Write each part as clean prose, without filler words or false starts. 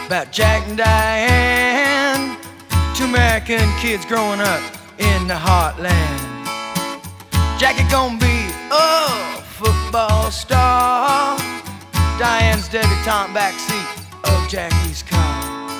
about Jack and Diane, two American kids growing up in the heartland. Jackie gonna be a football star, Diane's debutante backseat of Jackie's car.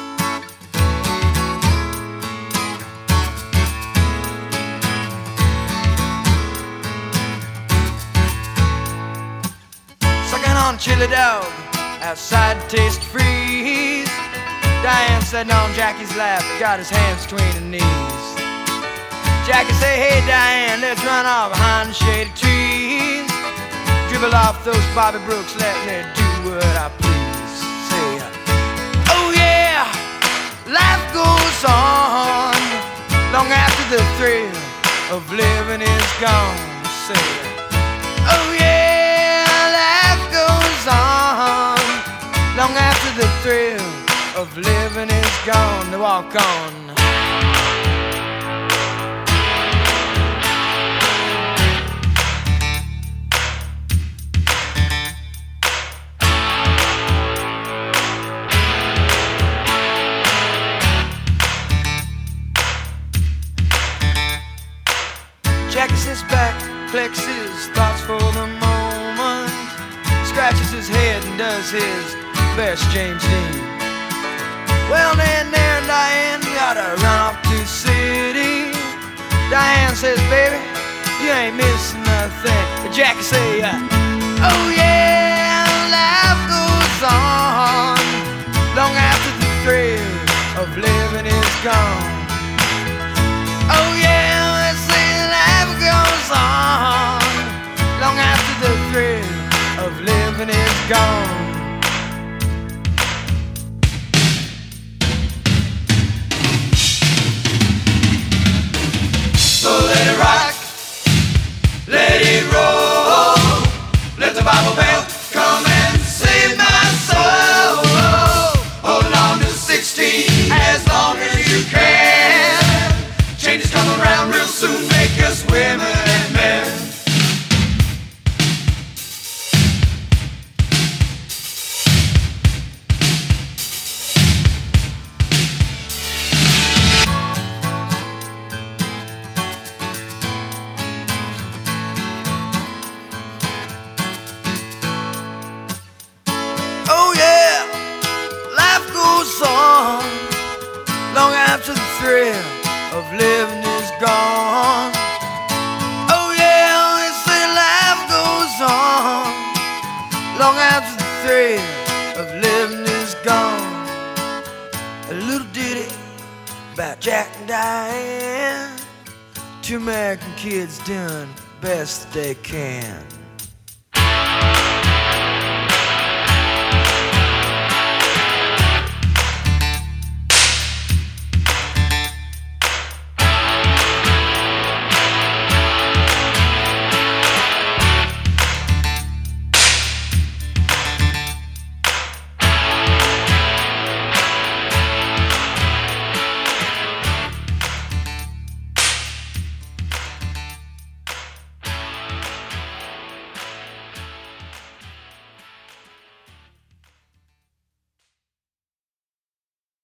Sucking on chili dog outside Taste Freeze, Diane sitting on Jackie's lap, got his hands between her knees. Jackie say, hey Diane, let's run off behind the shady trees, dribble off those Bobby Brooks, let me do what I please. Say, oh yeah, life goes on long after the thrill of living is gone. Say, oh yeah, life goes on long after the thrill of living is gone. To walk on. Jackie sits back, collects his thoughts for the moment, scratches his head and does his best James Dean. Well then there Diane gotta run off to the city. Diane says, baby, you ain't missing nothing. But Jackie say, oh yeah, life goes on long after the thrill of living is gone. Oh yeah, let's say life goes on long after the thrill of living is gone. So let it rock, let it roll, let the Bible belt come and save my soul. Hold on to 16 as long as you can. Changes come around real soon, make us women and men. Long after the thrill of living is gone. Oh yeah, they say life goes on long after the thrill of living is gone. A little ditty about Jack and Diane, two American kids doing best they can.